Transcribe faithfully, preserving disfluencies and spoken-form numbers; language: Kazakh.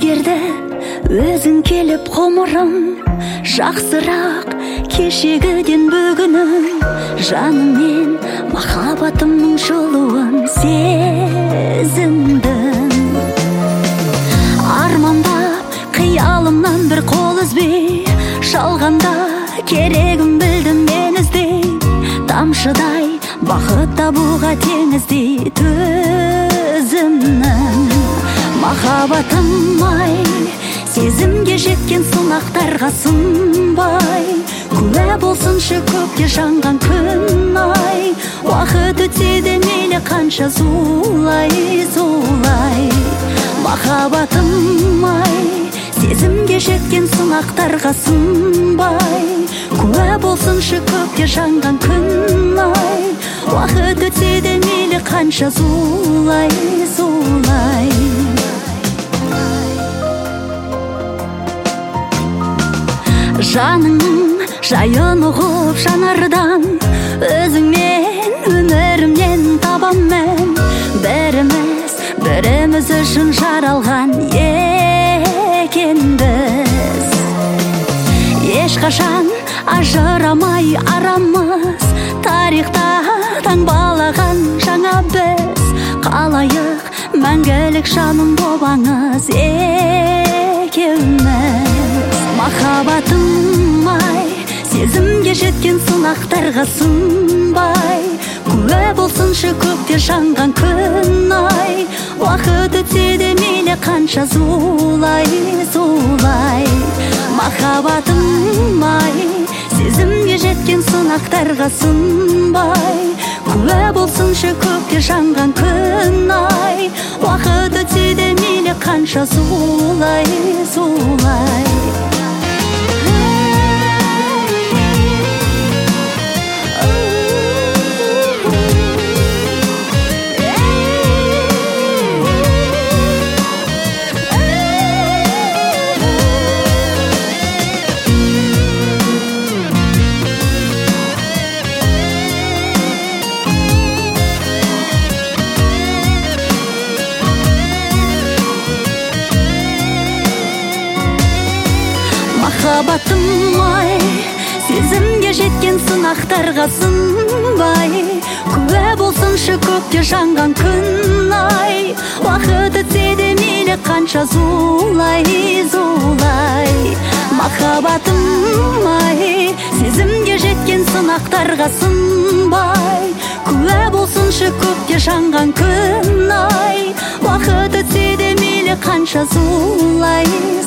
өзгерді өзің келіп ғұмырым, жақсырақ кешегіден бүгінім. Жаныммен махаббатымның жылуын сезіндім. Армандап қиялымнан бір қол үзбей, жалғанда керегім білдім мен іздей. Тамшыдай бақыт табуға теңіздей төзімнің. Махаббатым ай, сезімге жеткен сынақтарға сынбай, куә болсыншы көкте жанған күн ай. Уақыт өтсе де мейлі қанша зулай зулай. Махаббатым ай, сезімге жеткен сынақтарға сынбай, куә болсыншы көкте жанған күн ай. Уақыт өтсе де мейлі қанша зулай зулай. Жаның жайын ұғып жанардан, өзіңмен өмірімнен табам мен. Біріміз біріміз үшін жаралған екенбіз. Ешқашан ажырамай арамыз, тарихта таңбалаған жаңа біз. Қалайық мәңгілік жаным болбаңыз екеуміз. Махаббатым ай, сезімге жеткен сынақтарға сынбай, куә болсыншы көкте жанған күн ай. Уақыт өтсе де мейлі қанша зулай зулай. Махаббатым ай, сезімге жеткен сынақтарға сынбай, куә болсыншы көкте жанған күн ай. Уақыт өтсе де мейлі қанша зулай зулай. Махаббатым ай, сезімге жеткен сынақтарға сынбай, куә болсыншы көкте жанған күн ай. Уақыт өтсе де мейлі қанша зулай зулай. Махаббатым ай, сезімге жеткен сынақтарға сынбай, куә болсыншы көкте жанған күн ай. Уақыт өтсе де мейлі қанша зулай